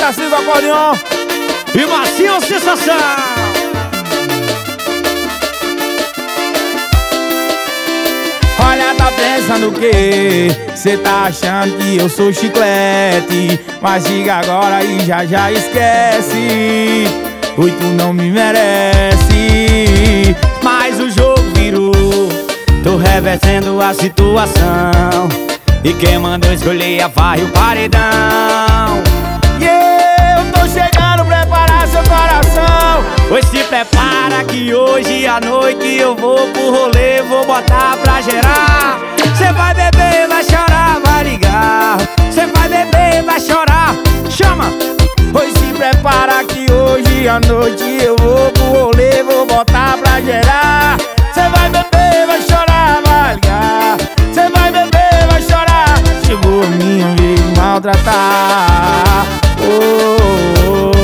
Tarcísio do acordeon e Macio Sensação. Olha, tá pensando o quê? Cê tá achando que eu sou chiclete, mas diga agora e já esquece. Oi, tu não me merece. Mas o jogo virou, tô revertendo a situação, e quem mandou escolher a farra e o paredão. E eu tô chegando, preparar seu coração. Pois se prepara que hoje à noite eu vou pro rolê, vou botar pra gerar. Cê vai beber, vai chorar, vai ligar. Cê vai beber, vai chorar, chama. Pois se prepara que hoje à noite eu vou pro rolê, vou botar pra gerar. Cê vai beber, vai chorar, vai ligar. Cê vai beber, vai chorar. Chegou a minha vez de maltratar. Oh, oh, oh.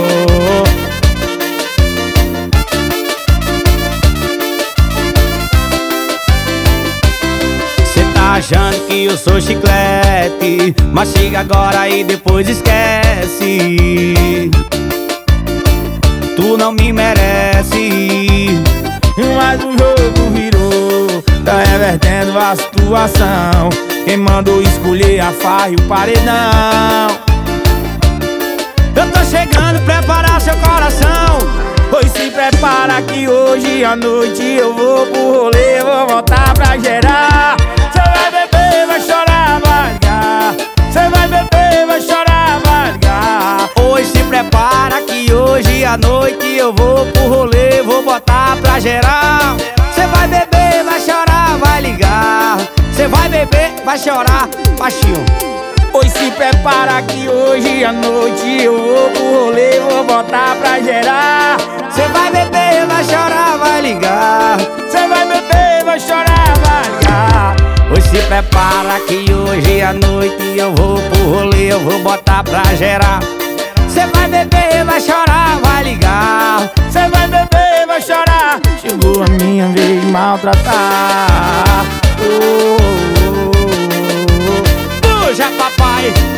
Cê tá achando que eu sou chiclete, mas chega agora e depois esquece. Tu não me merece. Mas o jogo virou, tá revertendo a situação. Quem mandou escolher a farra e o paredão. Eu tô chegando, preparar seu coração. Pois se prepara que hoje à noite eu vou pro rolê, vou voltar pra gerar. Cê vai beber, vai chorar, vai ligar. Cê vai beber, vai chorar, vai ligar. Hoje se prepara que hoje à noite eu vou pro rolê, vou botar pra gerar. Cê vai beber, vai chorar, vai ligar. Cê vai beber, vai chorar, baixinho. Pois se prepara que hoje à noite eu vou pro rolê, vou botar pra gerar. Cê vai beber, vai chorar, vai ligar. Cê vai beber, vai chorar, vai ligar. Pois se prepara que hoje à noite eu vou pro rolê, eu vou botar pra gerar. Cê vai beber, vai chorar, vai ligar. Cê vai beber, vai chorar. Chegou a minha vez de maltratar. Oh, oh, oh, oh. Puxa, papai.